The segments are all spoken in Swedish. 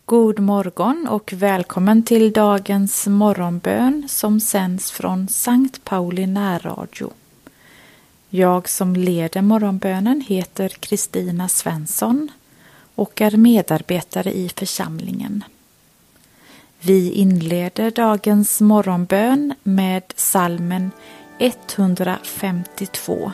God morgon och välkommen till dagens morgonbön som sänds från Sankt Pauli närradio. Jag som leder morgonbönen heter Kristina Svensson och är medarbetare i församlingen. Vi inleder dagens morgonbön med psalmen 152.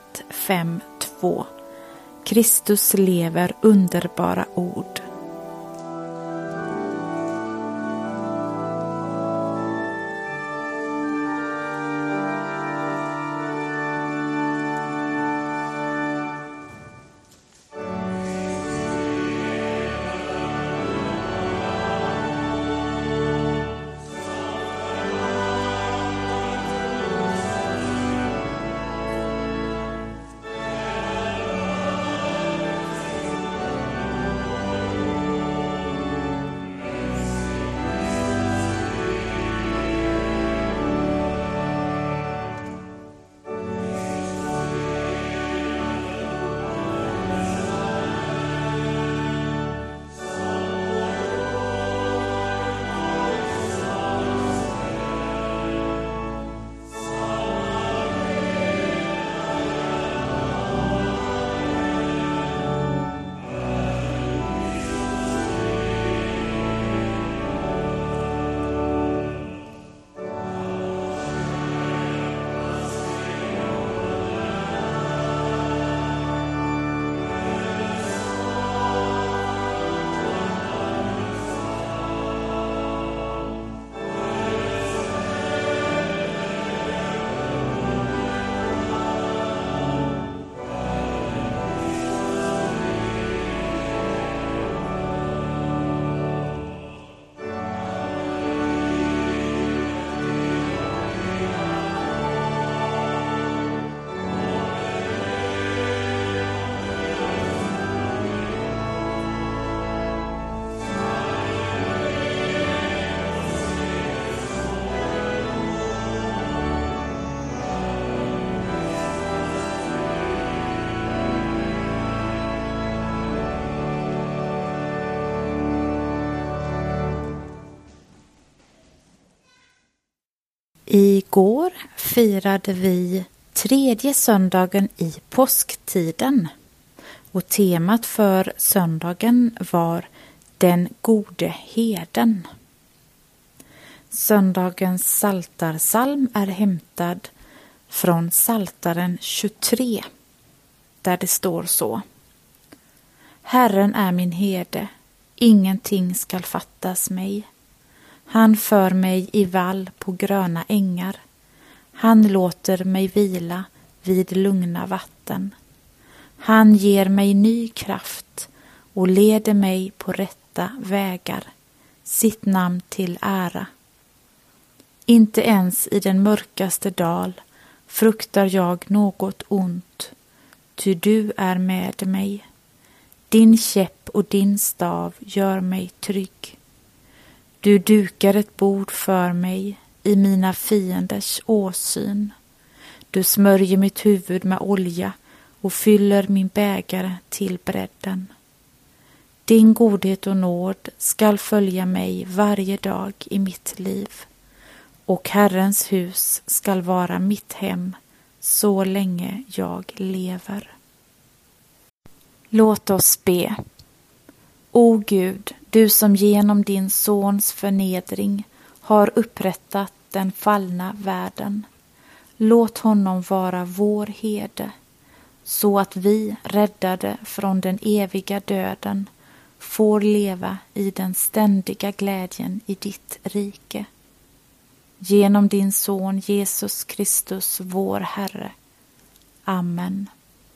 Kristus lever, underbara ord. Igår firade vi tredje söndagen i påsktiden och temat för söndagen var den gode herden. Söndagens psaltarpsalm är hämtad från Psaltaren 23 där det står så: Herren är min herde, ingenting skall fattas mig. Han för mig i vall på gröna ängar. Han låter mig vila vid lugna vatten. Han ger mig ny kraft och leder mig på rätta vägar, sitt namn till ära. Inte ens i den mörkaste dal fruktar jag något ont, ty du är med mig. Din käpp och din stav gör mig trygg. Du dukar ett bord för mig i mina fienders åsyn. Du smörjer mitt huvud med olja och fyller min bägare till bredden. Din godhet och nåd skall följa mig varje dag i mitt liv, och Herrens hus skall vara mitt hem så länge jag lever. Låt oss be. O Gud, du som genom din sons förnedring har upprättat den fallna världen. Låt honom vara vår herde, så att vi, räddade från den eviga döden, får leva i den ständiga glädjen i ditt rike. Genom din son Jesus Kristus, vår Herre. Amen.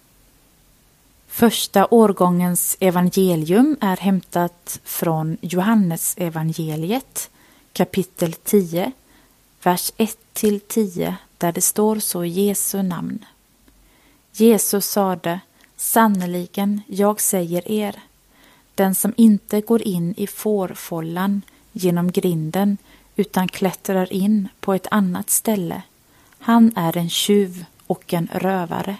Första årgångens evangelium är hämtat från Johannes evangeliet, kapitel 10, vers 1-10, där det står så i Jesu namn. Jesus sade: Sannoliken, jag säger er, den som inte går in i fårfållan genom grinden utan klättrar in på ett annat ställe, han är en tjuv och en rövare.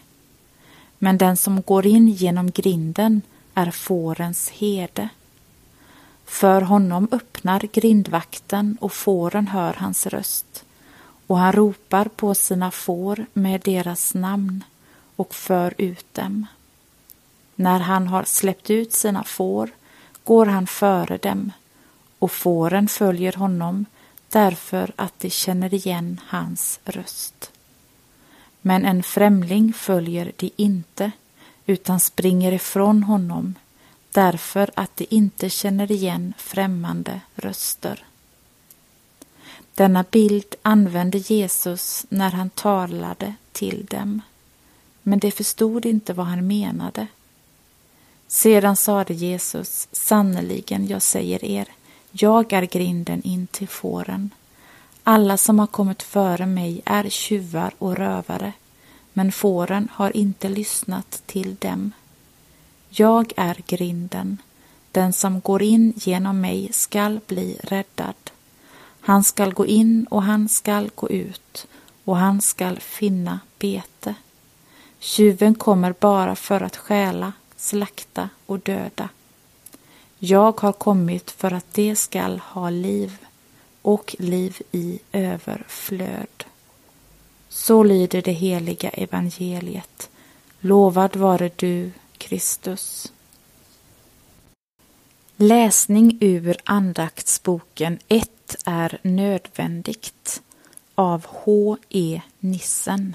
Men den som går in genom grinden är fårens herde. För honom öppnar grindvakten och fåren hör hans röst. Och han ropar på sina får med deras namn och för ut dem. När han har släppt ut sina får går han före dem, och fåren följer honom därför att de känner igen hans röst. Men en främling följer de inte, utan springer ifrån honom, därför att de inte känner igen främmande röster. Denna bild använde Jesus när han talade till dem, men de förstod inte vad han menade. Sedan sade Jesus: sannerligen, jag säger er, jag är grinden in till fåren. Alla som har kommit före mig är tjuvar och rövare, men fåren har inte lyssnat till dem. Jag är grinden, den som går in genom mig skall bli räddad. Han skall gå in och han skall gå ut, och han skall finna bete. Tjuven kommer bara för att stjäla, slakta och döda. Jag har kommit för att det skall ha liv, och liv i överflöd. Så lyder det heliga evangeliet. Lovad vare du, Kristus. Läsning ur andaktsboken 1 är nödvändigt av H.E. Nissen.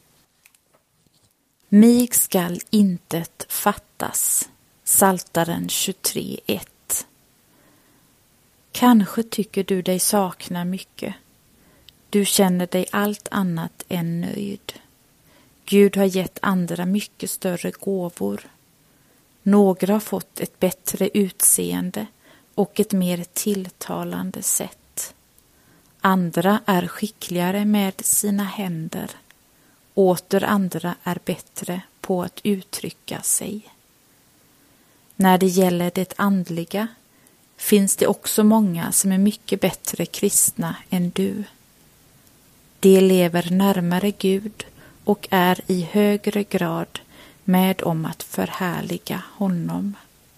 Mig skall intet fattas. Psaltaren 23:1. Kanske tycker du dig sakna mycket. Du känner dig allt annat än nöjd. Gud har gett andra mycket större gåvor. Några har fått ett bättre utseende och ett mer tilltalande sätt. Andra är skickligare med sina händer. Åter andra är bättre på att uttrycka sig. När det gäller det andliga finns det också många som är mycket bättre kristna än du. De lever närmare Gud och är i högre grad med om att förhärliga honom.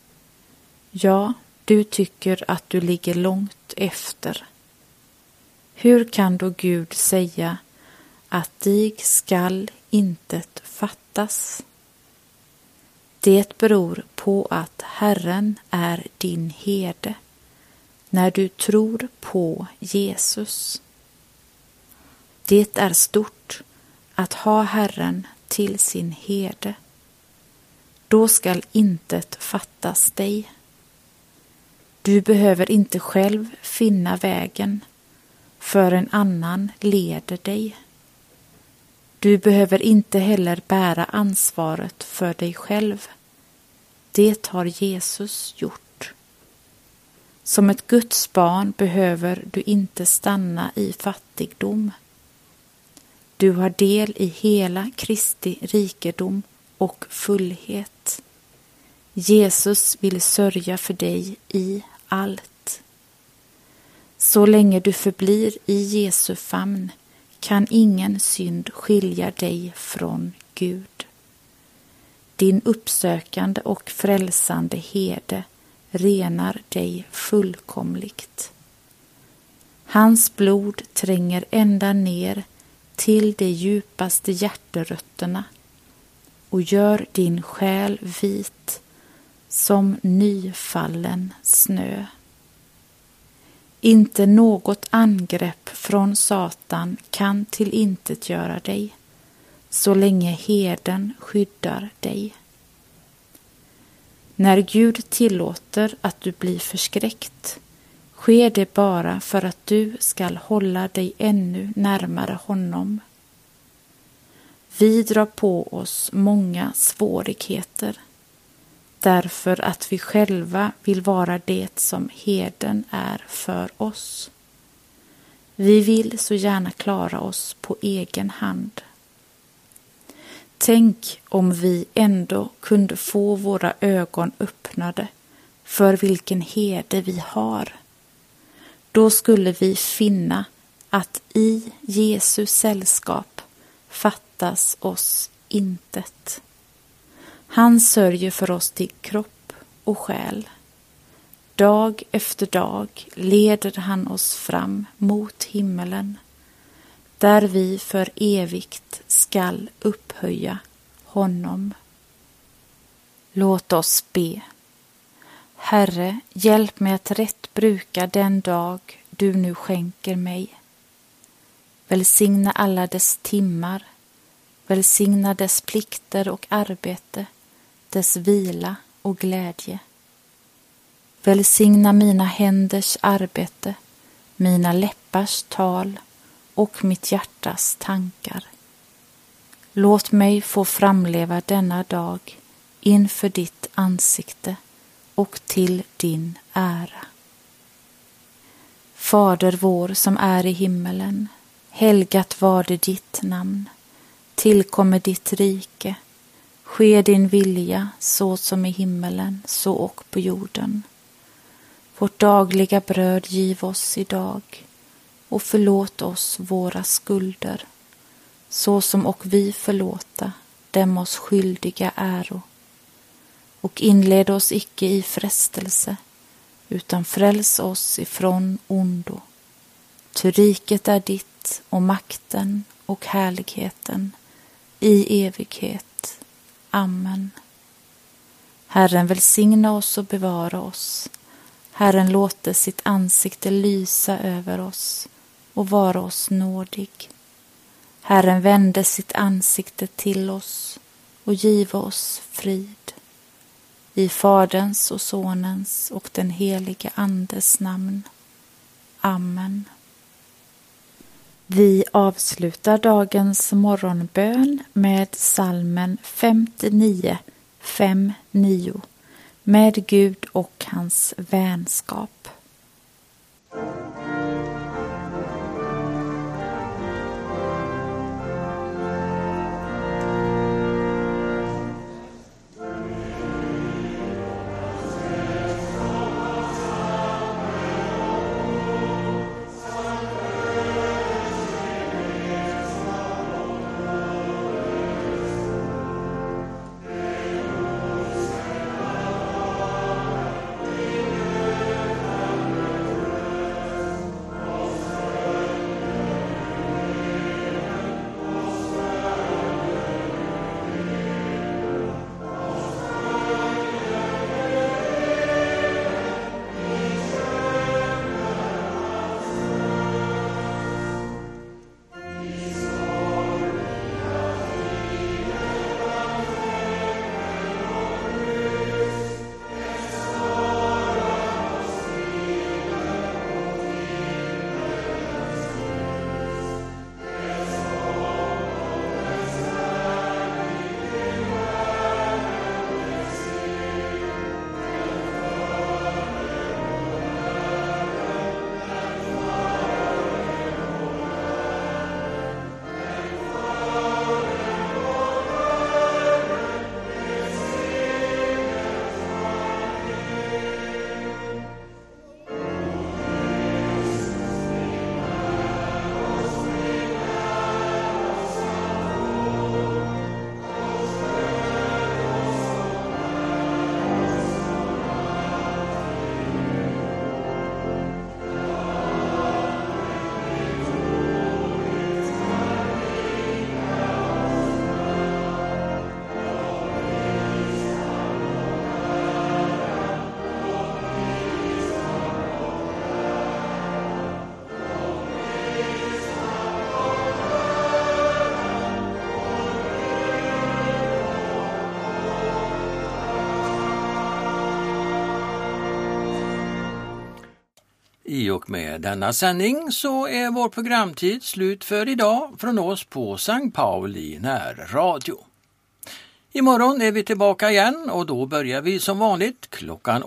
Ja, du tycker att du ligger långt efter. Hur kan då Gud säga att dig skall intet fattas? Det beror på att Herren är din herde när du tror på Jesus. Det är stort att ha Herren till sin herde. Då skall intet fattas dig. Du behöver inte själv finna vägen, för en annan leder dig. Du behöver inte heller bära ansvaret för dig själv. Det har Jesus gjort. Som ett Guds barn behöver du inte stanna i fattigdom. Du har del i hela Kristi rikedom och fullhet. Jesus vill sörja för dig i allt. Så länge du förblir i Jesu famn kan ingen synd skilja dig från Gud. Din uppsökande och frälsande herde renar dig fullkomligt. Hans blod tränger ända ner till de djupaste hjärterötterna och gör din själ vit som nyfallen snö. Inte något angrepp från Satan kan tillintetgöra dig, så länge herden skyddar dig. När Gud tillåter att du blir förskräckt, sker det bara för att du skall hålla dig ännu närmare honom. Vi drar på oss många svårigheter, därför att vi själva vill vara det som herden är för oss. Vi vill så gärna klara oss på egen hand. Tänk om vi ändå kunde få våra ögon öppnade för vilken herde vi har. Då skulle vi finna att i Jesu sällskap fattas oss intet. Han sörjer för oss till kropp och själ. dag efter dag leder han oss fram mot himmelen, där vi för evigt skall upphöja honom. Låt oss be. Herre, hjälp mig att rätt bruka den dag du nu skänker mig. Välsigna alla dess timmar, välsigna dess plikter och arbete, dess vila och glädje. Välsigna mina händers arbete, mina läppars tal och mitt hjärtas tankar. Låt mig få framleva denna dag inför ditt ansikte och till din ära. Fader vår som är i himmelen, helgat var det ditt namn. Tillkommer ditt rike, ske din vilja så som i himmelen, så och på jorden. Vårt dagliga bröd giv oss idag och förlåt oss våra skulder, så som och vi förlåta dem oss skyldiga äro. Och inled oss icke i frestelse, utan fräls oss ifrån ondo. Ty riket är ditt och makten och härligheten i evighet. Amen. Herren välsigna oss och bevara oss. Herren låter sitt ansikte lysa över oss och vara oss nådig. Herren vände sitt ansikte till oss och giva oss frid. I Faderns och Sonens och den helige Andes namn. Amen. Vi avslutar dagens morgonbön med psalmen 59:5-9 med Gud och hans vänskap. I och med denna sändning så är vår programtid slut för idag från oss på St. Pauli närradio. Imorgon är vi tillbaka igen och då börjar vi som vanligt klockan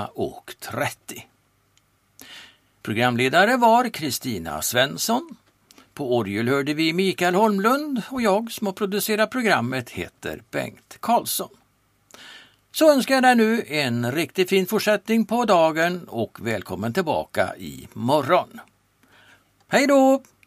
8:30. Programledare var Kristina Svensson. På orgel hörde vi Mikael Holmlund och jag som har producerat programmet heter Bengt Karlsson. Så önskar jag dig nu en riktigt fin fortsättning på dagen och välkommen tillbaka i morgon. Hej då!